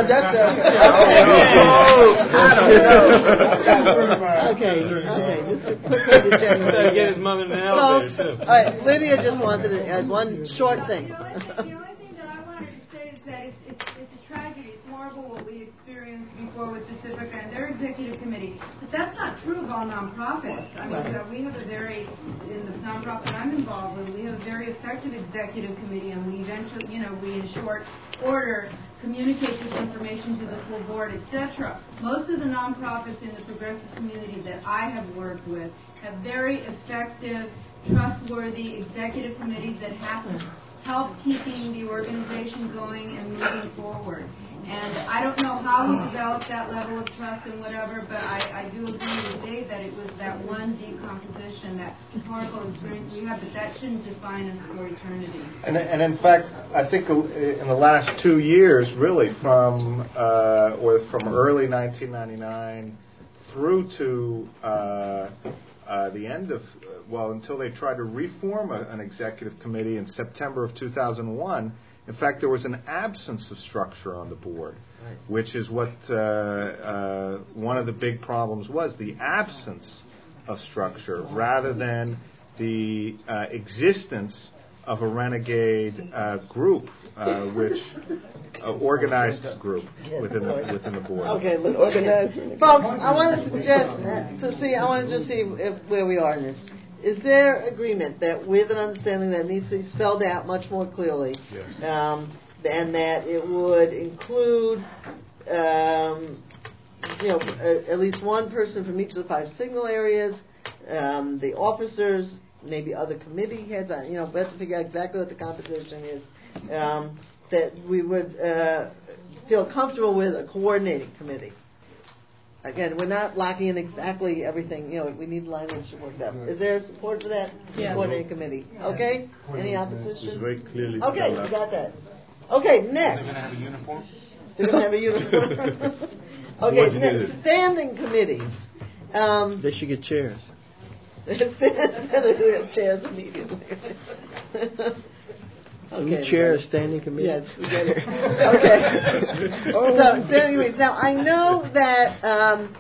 Okay. Get his mother in the elevator too. All right, Lydia just wanted to add one short thing. The only thing that I wanted to say is that it's a tragedy. It's horrible what we experienced before with Pacifica and their executive committee. But that's not true of all nonprofits. I mean, we have a very, in the nonprofit I'm involved with, we have a very effective executive committee, and we eventually, we in short order communicate this information to the full board, etc. Most of the nonprofits in the progressive community that I have worked with have very effective, trustworthy executive committees that happen help keeping the organization going and moving forward. And I don't know how we developed that level of trust and whatever, but I do agree with Dave that it was that one decomposition, that horrible experience we had, but that shouldn't define us for eternity. And in fact, I think in the last 2 years, really, from early 1999 through to the end of, until they tried to reform an executive committee in September of 2001, in fact, there was an absence of structure on the board, right, which is what one of the big problems was, the absence of structure, rather than the existence of a renegade group, organized group within the board. Okay, look, organized. Folks, I want to suggest I want to just see where we are in this. Is there agreement that with an understanding that needs to be spelled out much more clearly, yes, and that it would include, at least one person from each of the 5 signal areas, the officers, maybe other committee heads, we have to figure out exactly what the composition is, that we would feel comfortable with a coordinating committee. Again, we're not locking in exactly everything. We need language to work out. Is there support for that? Yeah. Coordinating committee. Okay? Any opposition? It's very clearly. Okay, we got that. Okay, next. They're going to have a uniform? They're going to have a uniform. Okay, next. Standing committees. They should get chairs. They get chairs immediately. Okay, you chair a standing committee? Yes, we get it. Okay. So, standing committees. Now, I know that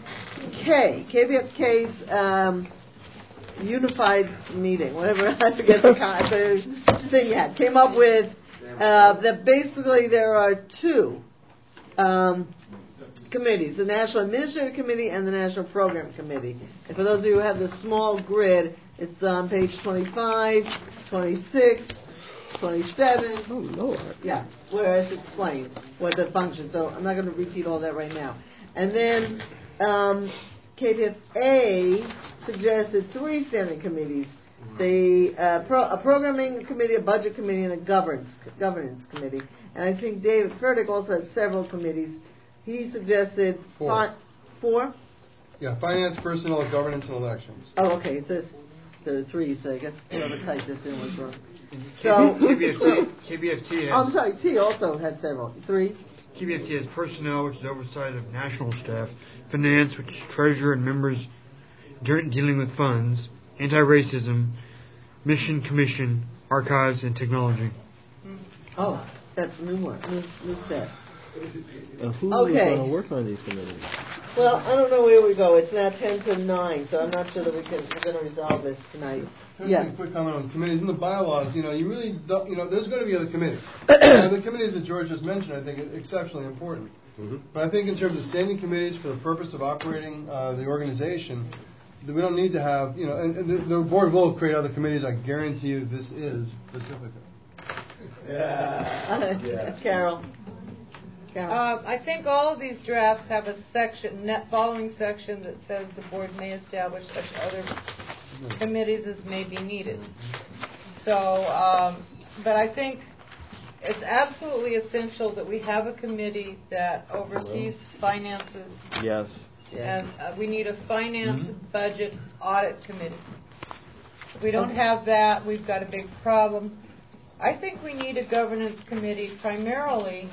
KBFK's unified meeting, whatever, I forget the thing you had, came up with that basically there are 2 committees, the National Administrative Committee and the National Program Committee. And for those of you who have the small grid, it's on page 25, 26, 27. Oh, Lord. Yeah, where it's explained what the function. So I'm not going to repeat all that right now. And then KPFA suggested 3 standing committees: a programming committee, a budget committee, and a governance committee. And I think David Furtick also has several committees. He suggested 4. 4? Yeah, finance, personnel, governance, and elections. Oh, okay. It says the 3, so I guess whoever typed this in was wrong. So, KBFT has... I'm sorry, T also had several. 3? KBFT has personnel, which is oversight of national staff, finance, which is treasurer and members dealing with funds, anti-racism, mission, commission, archives, and technology. Oh, that's a new one, new set. Who is going to work on these committees? Well, I don't know where we go. It's now 10 to 9, so I'm not sure that we're going to resolve this tonight. A quick comment on committees. In the bylaws, you really don't, there's going to be other committees. The committees that George just mentioned, I think, are exceptionally important. Mm-hmm. But I think in terms of standing committees for the purpose of operating the organization, we don't need to have, and the board will create other committees. I guarantee you this is specifically. Yeah. Carol. I think all of these drafts have a following section that says the board may establish such other committees as may be needed. So, but I think it's absolutely essential that we have a committee that oversees finances. Yes. And we need a finance budget audit committee. If we don't have that, we've got a big problem. I think we need a governance committee primarily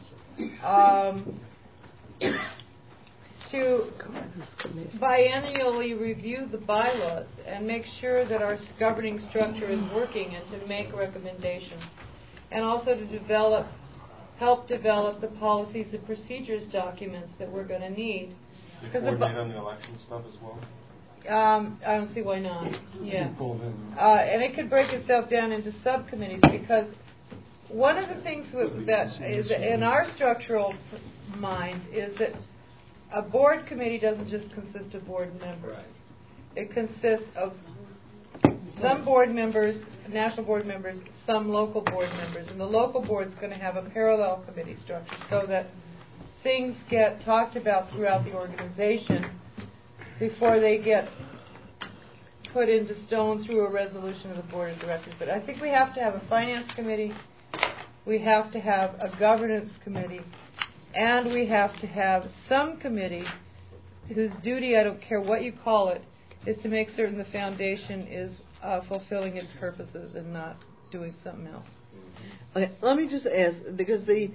to biennially review the bylaws and make sure that our governing structure is working and to make recommendations. And also to help develop the policies and procedures documents that we're going to need. Coordinate on the election stuff as well? I don't see why not. Yeah. And it could break itself down into subcommittees, because one of the things that is in our structural mind is that a board committee doesn't just consist of board members. Right. It consists of some board members, national board members, some local board members, and the local board is going to have a parallel committee structure so that things get talked about throughout the organization before they get put into stone through a resolution of the board of directors. But I think we have to have a finance committee, we have to have a governance committee, and we have to have some committee whose duty, I don't care what you call it, is to make certain the foundation is fulfilling its purposes and not doing something else. Okay, let me just ask, because the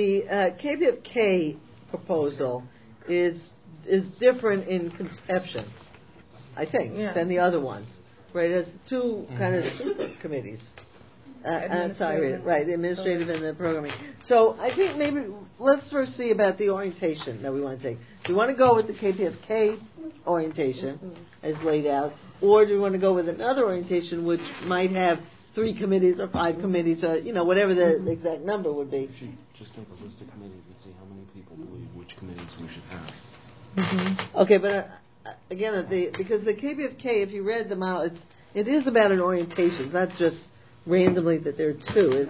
KPFK proposal is different in conception, I think, than the other ones. Right, it has two kind of super committees. The administrative and the programming. So I think maybe let's first see about the orientation that we want to take. Do we want to go with the KPFK orientation as laid out, or do we want to go with another orientation which might have 3 committees or 5 committees or whatever the exact number would be? Just take a list of committees and see how many people believe which committees we should have. Mm-hmm. Okay, but again, because the KPFK, if you read them out, it is about an orientation. It's not just randomly that there are 2.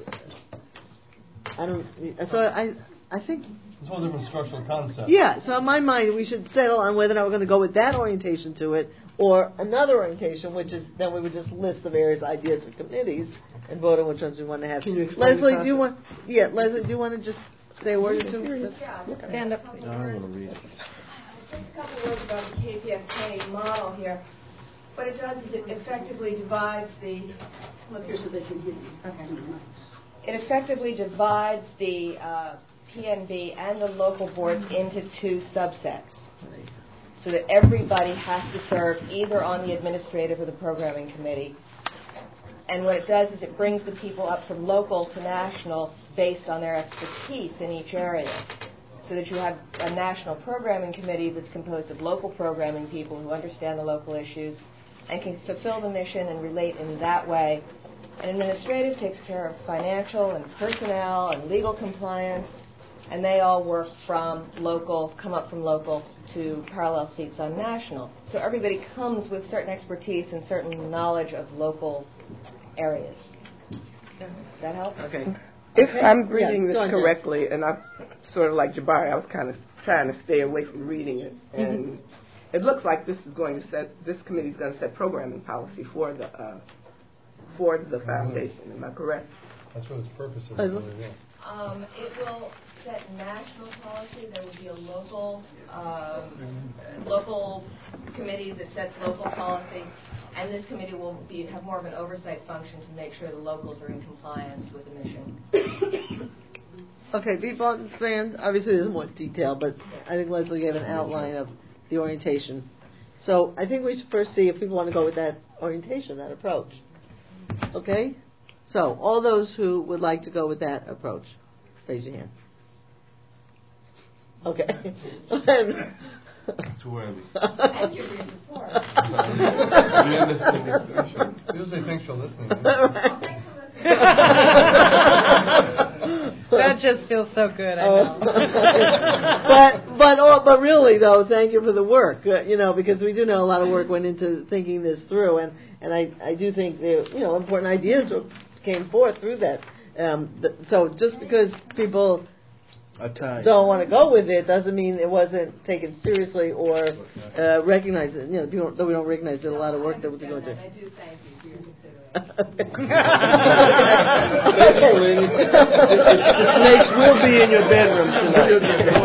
I think it's a whole different structural concept. Yeah, so in my mind, we should settle on whether or not we're going to go with that orientation to it, or another orientation, which is then we would just list the various ideas for committees and vote on which ones we want to have. Can you explain Leslie, do you want? Yeah, Leslie, do you want to just say a word or two? Stand up, please. I want to read it. Just a couple words about the KPFK model here. What it does is it effectively divides the. Look here so they can hear you. Okay. It effectively divides the PNB and the local boards into 2 subsets, so that everybody has to serve either on the administrative or the programming committee. And what it does is it brings the people up from local to national based on their expertise in each area, so that you have a national programming committee that's composed of local programming people who understand the local issues and can fulfill the mission and relate in that way. And administrative takes care of financial and personnel and legal compliance, and they all work from local, come up from local to parallel seats on national. So everybody comes with certain expertise and certain knowledge of local areas. Does that help? Okay. If I'm reading this correctly, and I'm sort of like Jabari, I was kind of trying to stay away from reading it, and it looks like this committee is going to set programming policy for the foundation. Am I correct? That's what its purpose is. It will set national policy. There will be a local committee that sets local policy, and this committee will have more of an oversight function to make sure the locals are in compliance with the mission. Okay, people understand. Obviously, there's more detail, but I think Leslie gave an outline of the orientation. So I think we should first see if people want to go with that orientation, that approach. Okay? So all those who would like to go with that approach, raise your hand. Okay. Too early. Thank you for your support. Usually thinks you're listening. That just feels so good. I know. but really though, thank you for the work. Because we do know a lot of work went into thinking this through, and I do think there important ideas came forth through that. So just because people don't want to go with it doesn't mean it wasn't taken seriously or recognized. Though we don't recognize there's a lot of work that was going to. I do thank you for your consideration. The snakes will be in your bedroom tonight.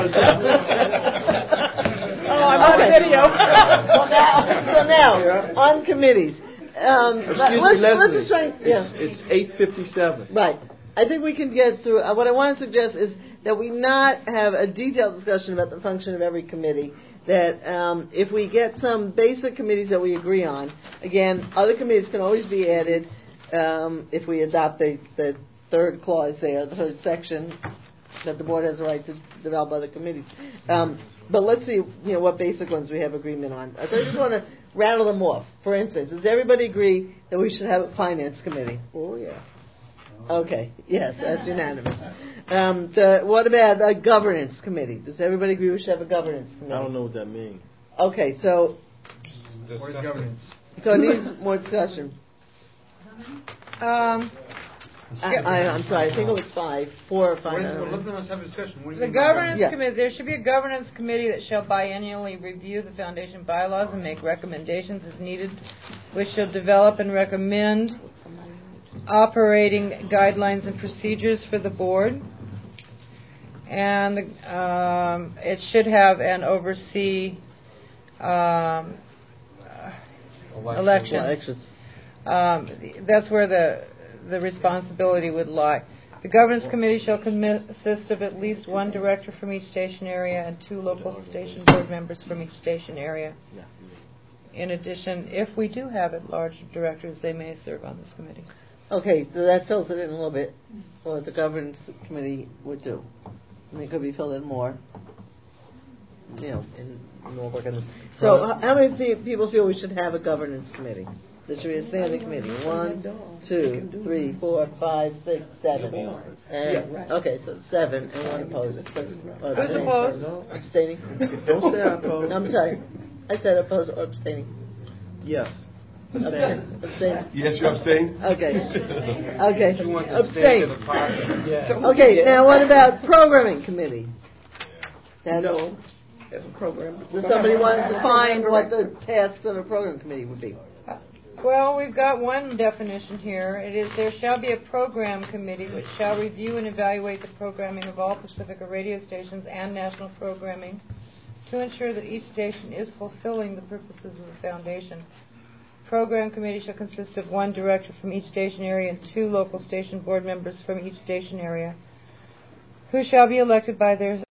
I'm on video. So now, on committees. Let's just try. It's 8:57. Right. I think we can get through. What I want to suggest is that we not have a detailed discussion about the function of every committee. That if we get some basic committees that we agree on, again, other committees can always be added if we adopt the third clause there, the third section, that the board has the right to develop other committees. But let's see, what basic ones we have agreement on. So I just want to rattle them off. For instance, does everybody agree that we should have a finance committee? Oh, yeah. Okay. Yes, that's unanimous. What about a governance committee? Does everybody agree we should have a governance committee? I don't know what that means. Okay, so what is governance? So it needs more discussion. I'm sorry, I think it was 4 or 5. Let's have a discussion. What do you The think about governance committee, there should be a governance committee that shall biennially review the foundation bylaws and make recommendations as needed, which shall develop and recommend operating guidelines and procedures for the board. And it should have and oversee elections. That's where the responsibility would lie. The governance committee shall consist of at least one director from each station area and 2 local station board members from each station area. In addition, if we do have at-large directors, they may serve on this committee. Okay, so that fills it in a little bit, what the governance committee would do. I mean, it could be filled in more, in more work on this. So, how many people feel we should have a governance committee? There should be a standing committee. 1, 2, 3, 4, 5, 6, 7. And, okay, so 7 and 1 opposed. Who's opposed? Abstaining. Don't say opposed. I'm sorry. I said opposed or abstaining. Yes. Okay. Abstain. Yes, you abstain? Okay. Okay. You want to Abstain. stay to the pocket. Yeah. Okay, now what about programming committee? No. As a program. Does somebody want to define what the tasks of a program committee would be? Well, we've got one definition here. It is, there shall be a program committee which shall review and evaluate the programming of all Pacifica radio stations and national programming to ensure that each station is fulfilling the purposes of the foundation. Program committee shall consist of 1 director from each station area and 2 local station board members from each station area, who shall be elected by their